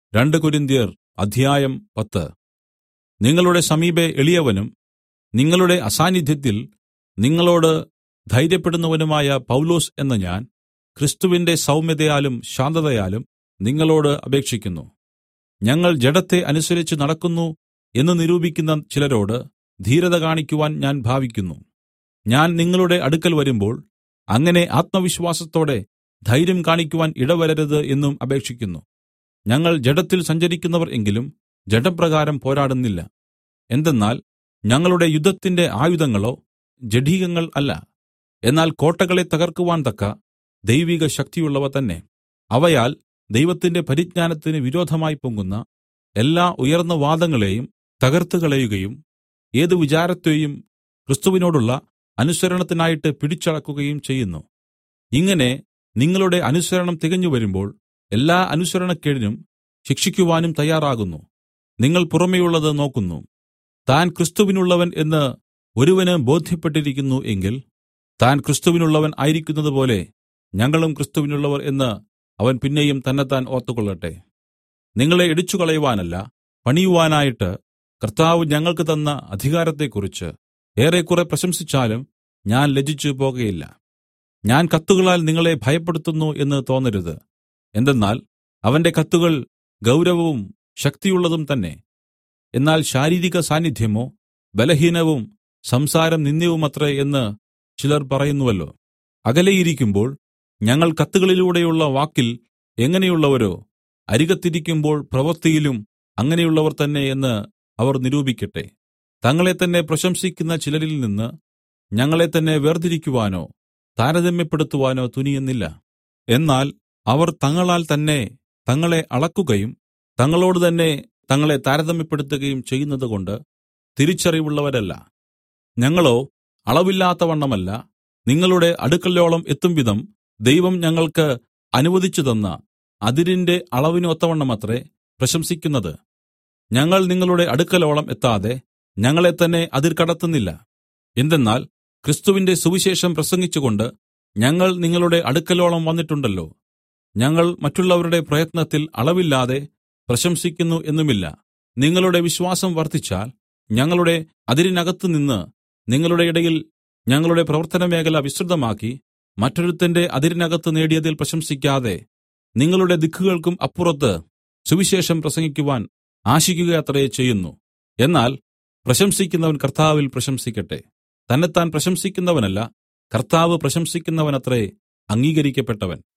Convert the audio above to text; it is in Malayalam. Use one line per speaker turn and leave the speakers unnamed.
2 കൊരിന്ത്യർ അധ്യായം 10. നിങ്ങളുടെ സമീപെ എളിയവനും നിങ്ങളുടെ അസാന്നിദ്ധ്യത്തിൽ നിങ്ങളോട് ധൈര്യപ്പെടുന്നവനുമായ പൗലൊസ് എന്ന ഞാൻ ക്രിസ്തുവിന്റെ സൗമ്യതയാലും ശാന്തതയാലും നിങ്ങളോട് അപേക്ഷിക്കുന്നു. ഞങ്ങൾ ജഡത്തെ അനുസരിച്ച് നടക്കുന്നു എന്ന് നിരൂപിക്കുന്ന ചിലരോട് ധീരത കാണിക്കുവാൻ ഞാൻ ഭാവിക്കുന്നു. ഞാൻ നിങ്ങളുടെ അടുക്കൽ വരുമ്പോൾ അങ്ങനെ ആത്മവിശ്വാസത്തോടെ ധൈര്യം കാണിക്കുവാൻ ഇടവരരുത് എന്നും അപേക്ഷിക്കുന്നു. ഞങ്ങൾ ജഡത്തിൽ സഞ്ചരിക്കുന്നവർ എങ്കിലും ജഡപ്രകാരം പോരാടുന്നില്ല. എന്തെന്നാൽ ഞങ്ങളുടെ യുദ്ധത്തിന്റെ ആയുധങ്ങളോ ജഡികങ്ങൾ അല്ല, എന്നാൽ കോട്ടകളെ തകർക്കുവാൻ തക്ക ദൈവിക ശക്തിയുള്ളവ തന്നെ. അവയാൽ ദൈവത്തിന്റെ പരിജ്ഞാനത്തിന് വിരോധമായി പൊങ്ങുന്ന എല്ലാ ഉയർന്ന വാദങ്ങളെയും തകർത്തുകളയുകയും ഏത് വിചാരത്തെയും ക്രിസ്തുവിനോടുള്ള അനുസരണത്തിനായിട്ട് പിടിച്ചടക്കുകയും ചെയ്യുന്നു. ഇങ്ങനെ നിങ്ങളുടെ അനുസരണം തികഞ്ഞുവരുമ്പോൾ എല്ലാ അനുസരണക്കേടിനും ശിക്ഷിക്കുവാനും തയ്യാറാകുന്നു. നിങ്ങൾ പുറമെയുള്ളത് നോക്കുന്നു. താൻ ക്രിസ്തുവിനുള്ളവൻ എന്ന് ഒരുവന് ബോധ്യപ്പെട്ടിരിക്കുന്നു എങ്കിൽ താൻ ക്രിസ്തുവിനുള്ളവൻ ആയിരിക്കുന്നതുപോലെ ഞങ്ങളും ക്രിസ്തുവിനുള്ളവർ എന്ന് അവൻ പിന്നെയും തന്നെത്താൻ ഓർത്തുകൊള്ളട്ടെ. നിങ്ങളെ ഇടിച്ചുകളയുവാനല്ല, പണിയുവാനായിട്ട് കർത്താവ് ഞങ്ങൾക്ക് തന്ന അധികാരത്തെക്കുറിച്ച് ഏറെക്കുറെ പ്രശംസിച്ചാലും ഞാൻ ലജ്ജിച്ചു പോകയില്ല. ഞാൻ കത്തുകളാൽ നിങ്ങളെ ഭയപ്പെടുത്തുന്നു എന്ന് തോന്നരുത്. എന്തെന്നാൽ അവന്റെ കത്തുകൾ ഗൗരവവും ശക്തിയുള്ളതും തന്നെ. എന്നാൽ ശാരീരിക സാന്നിധ്യമോ ബലഹീനവും സംസാരം നിന്ദ്യവുമത്രേ എന്ന് ചിലർ പറയുന്നുവല്ലോ. അകലെയിരിക്കുമ്പോൾ ഞങ്ങൾ കത്തുകളിലൂടെയുള്ള വാക്കിൽ എങ്ങനെയുള്ളവരോ, അരികത്തിരിക്കുമ്പോൾ പ്രവൃത്തിയിലും അങ്ങനെയുള്ളവർ തന്നെ എന്ന് അവർ നിരൂപിക്കട്ടെ. തങ്ങളെ തന്നെ പ്രശംസിക്കുന്ന ചിലരിൽ നിന്ന് ഞങ്ങളെ തന്നെ വേർതിരിക്കുവാനോ താരതമ്യപ്പെടുത്തുവാനോ തുനിയുന്നില്ല. എന്നാൽ അവർ തങ്ങളാൽ തന്നെ തങ്ങളെ അളക്കുകയും തങ്ങളോട് തന്നെ തങ്ങളെ താരതമ്യപ്പെടുത്തുകയും ചെയ്യുന്നതുകൊണ്ട് തിരിച്ചറിവുള്ളവരല്ല. ഞങ്ങളോ അളവില്ലാത്തവണ്ണമല്ല, നിങ്ങളുടെ അടുക്കലോളം എത്തുംവിധം ദൈവം ഞങ്ങൾക്ക് അനുവദിച്ചു തന്ന അതിരിന്റെ അളവിന് ഒത്തവണ്ണമത്രേ പ്രശംസിക്കുന്നത്. ഞങ്ങൾ നിങ്ങളുടെ അടുക്കലോളം എത്താതെ ഞങ്ങളെ തന്നെ അതിർ കടത്തുന്നില്ല. എന്തെന്നാൽ ക്രിസ്തുവിന്റെ സുവിശേഷം പ്രസംഗിച്ചുകൊണ്ട് ഞങ്ങൾ നിങ്ങളുടെ അടുക്കലോളം വന്നിട്ടുണ്ടല്ലോ. ഞങ്ങൾ മറ്റുള്ളവരുടെ പ്രയത്നത്തിൽ അളവില്ലാതെ പ്രശംസിക്കുന്നു എന്നുമില്ല. നിങ്ങളുടെ വിശ്വാസം വർദ്ധിച്ചാൽ ഞങ്ങളുടെ അതിരിനകത്തുനിന്ന് നിങ്ങളുടെ ഇടയിൽ ഞങ്ങളുടെ പ്രവർത്തനമേഖല വിസ്തൃതമാക്കി മറ്റൊരുത്തന്റെ അതിരിനകത്ത് നേടിയതിൽ പ്രശംസിക്കാതെ നിങ്ങളുടെ ദിക്കുകൾക്കും അപ്പുറത്ത് സുവിശേഷം പ്രസംഗിക്കുവാൻ ആശിക്കുകയത്രേ ചെയ്യുന്നു. എന്നാൽ പ്രശംസിക്കുന്നവൻ കർത്താവിൽ പ്രശംസിക്കട്ടെ. തന്നെത്താൻ പ്രശംസിക്കുന്നവനല്ല, കർത്താവ് പ്രശംസിക്കുന്നവനത്രേ അംഗീകരിക്കപ്പെട്ടവൻ.